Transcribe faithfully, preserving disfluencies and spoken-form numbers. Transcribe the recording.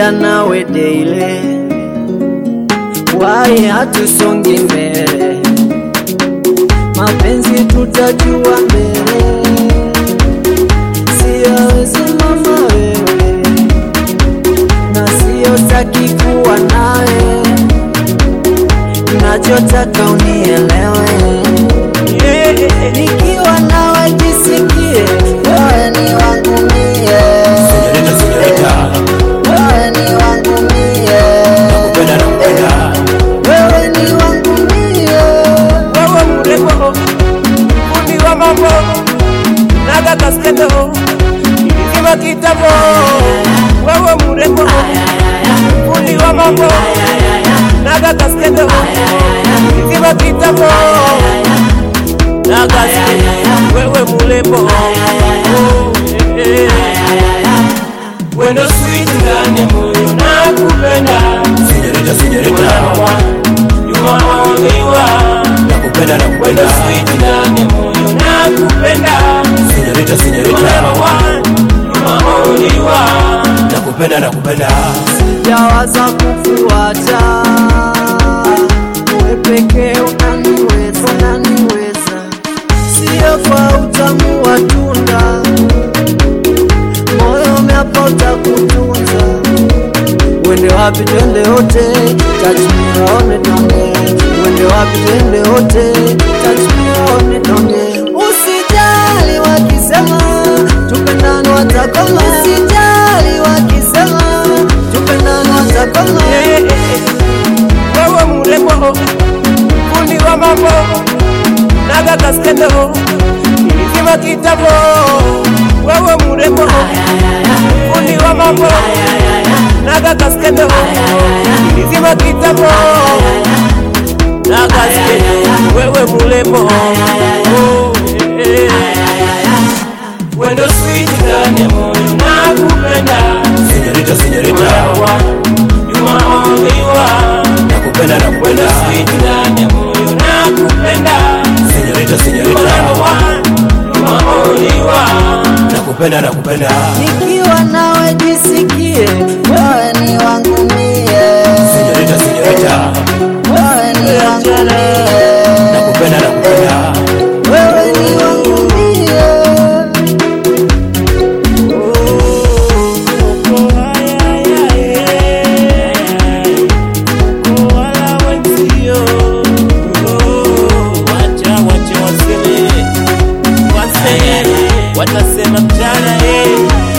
natembea nawe daily, why hatusongi mbele? Mapenzi tutajua mbele, siwezi mama wewe, na sio taki kuwa nawe, nachotaka unielewe. Yeah. Nikiwa nawe jisikie wewe ni wangu mie, Señorita, señorita, wewe ni wangu mie, nakupenda nakupenda, wewe ni wangu mie, wewe mrembo, fundi wa mambo, naga kaskendo, kima kitabo. Wewe mrembo, fundi wa mambo, naga kaskendo, kima kitabo. Naga kaskendo, wewe mrembo, wendo sweet ndani ya moyo nakupenda. señorita, señorita, You are only one. nakupenda nakupenda, Wendo sweet ndani ya moyo nakupenda. señorita, You señorita, are one. You are only one. nakupenda nakupenda, sijawaza kufuata wewe pekee, unaniweza unaniweza, sio kwa utamu wa tunda, moyo umeapota kutunza. Wende wapi twende wote, touch me waone tonge, wende wapi twende wote, touch me waone tonge. Usijali wakisema tupendane watakoma, usijali wakisema tupendane watakoma. Wewe mrembo, fundi wa mambo, naga kaskendo, kima kitabo. Wewe mrembo, fundi wa mambo, naga kaskendo, kima kitabo. Naga kaskendo, wewe mrembo, wendo sweet ndani ya moyo nakupenda. señorita, señorita, You are only one. nakupenda nakupenda, Sweet ndani ya moyo nakupenda. señorita, You are señorita, one. You are only one. nakupenda nakupenda, Nikiwa nawe jisikie wewe ni wangu mie, señorita, señorita, wewe ni wangu mie, nakupenda nakupenda, wewe ni wangu mie. Watasema mchana eh